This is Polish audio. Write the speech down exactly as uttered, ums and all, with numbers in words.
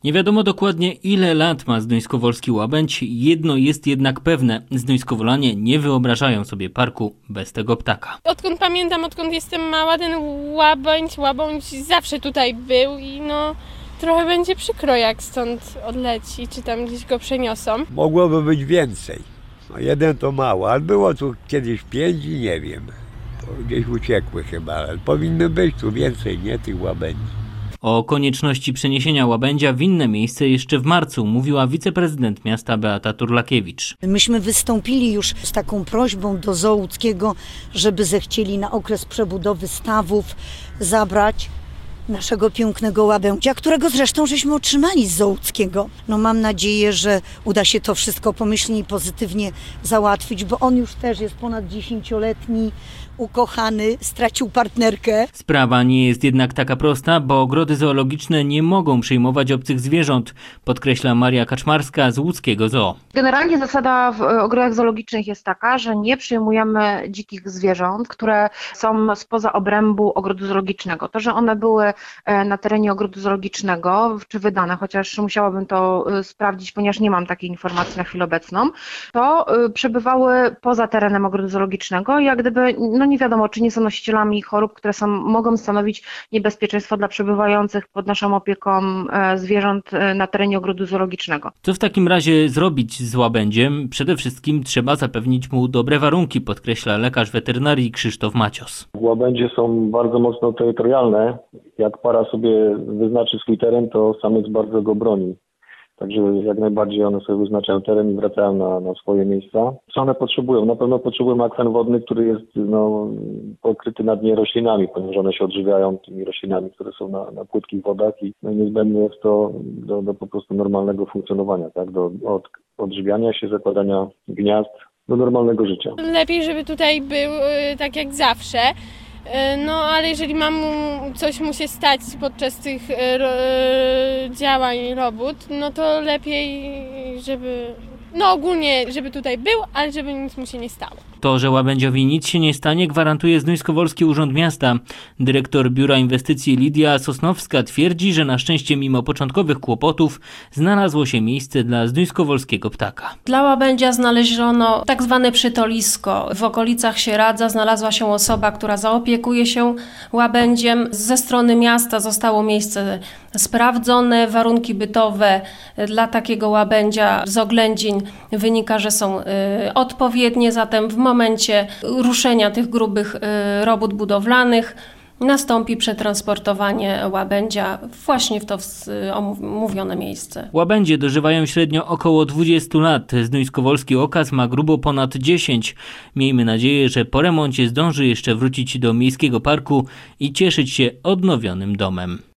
Nie wiadomo dokładnie, ile lat ma Zduńskowolski łabędź, jedno jest jednak pewne. Zduńskowolanie nie wyobrażają sobie parku bez tego ptaka. Odkąd pamiętam, odkąd jestem mała, ten łabędź, łabędź zawsze tutaj był i no trochę będzie przykro, jak stąd odleci, czy tam gdzieś go przeniosą. Mogłoby być więcej. No jeden to mało, ale było tu kiedyś pięć i nie wiem. To gdzieś uciekły chyba, ale powinno być tu więcej, nie, tych łabędzi. O konieczności przeniesienia łabędzia w inne miejsce jeszcze w marcu mówiła wiceprezydent miasta Beata Turlakiewicz. Myśmy wystąpili już z taką prośbą do zoo łódzkiego, żeby zechcieli na okres przebudowy stawów zabrać naszego pięknego łabędzia, którego zresztą żeśmy otrzymali z zoo łódzkiego. No mam nadzieję, że uda się to wszystko pomyślnie i pozytywnie załatwić, bo on już też jest ponad dziesięcioletni, ukochany, stracił partnerkę. Sprawa nie jest jednak taka prosta, bo ogrody zoologiczne nie mogą przyjmować obcych zwierząt, podkreśla Maria Kaczmarska z łódzkiego zoo. Generalnie zasada w ogrodach zoologicznych jest taka, że nie przyjmujemy dzikich zwierząt, które są spoza obrębu ogrodu zoologicznego. To, że one były na terenie ogrodu zoologicznego, czy wydane, chociaż musiałabym to sprawdzić, ponieważ nie mam takiej informacji na chwilę obecną, to przebywały poza terenem ogrodu zoologicznego, jak gdyby no nie wiadomo, czy nie są nosicielami chorób, które są, mogą stanowić niebezpieczeństwo dla przebywających pod naszą opieką zwierząt na terenie ogrodu zoologicznego. Co w takim razie zrobić z łabędziem? Przede wszystkim trzeba zapewnić mu dobre warunki, podkreśla lekarz weterynarii Krzysztof Macios. Łabędzie są bardzo mocno terytorialne. Jak para sobie wyznaczy swój teren, to samiec bardzo go broni. Także jak najbardziej one sobie wyznaczają teren i wracają na, na swoje miejsca. Co one potrzebują? Na pewno potrzebują akwen wodny, który jest no, pokryty na dnie roślinami, ponieważ one się odżywiają tymi roślinami, które są na, na płytkich wodach i no, niezbędne jest to do, do po prostu normalnego funkcjonowania, tak? Do od, odżywiania się, zakładania gniazd, do normalnego życia. Lepiej, żeby tutaj był tak jak zawsze. No, ale jeżeli mam coś mu się stać podczas tych ro, działań robót, no to lepiej, żeby, no ogólnie, żeby tutaj był, ale żeby nic mu się nie stało. To, że łabędziowi nic się nie stanie, gwarantuje Zduńskowolski Urząd Miasta. Dyrektor Biura Inwestycji Lidia Sosnowska twierdzi, że na szczęście mimo początkowych kłopotów znalazło się miejsce dla zduńskowolskiego ptaka. Dla łabędzia znaleziono tak zwane przytolisko. W okolicach Sieradza znalazła się osoba, która zaopiekuje się łabędziem. Ze strony miasta zostało miejsce sprawdzone. Warunki bytowe dla takiego łabędzia z oględzin wynika, że są y, odpowiednie, zatem w momencie ruszenia tych grubych y, robót budowlanych nastąpi przetransportowanie łabędzia właśnie w to omówione miejsce. Łabędzie dożywają średnio około dwudziestu lat. Zduńskowolski okaz ma grubo ponad dziesięć. Miejmy nadzieję, że po remoncie zdąży jeszcze wrócić do miejskiego parku i cieszyć się odnowionym domem.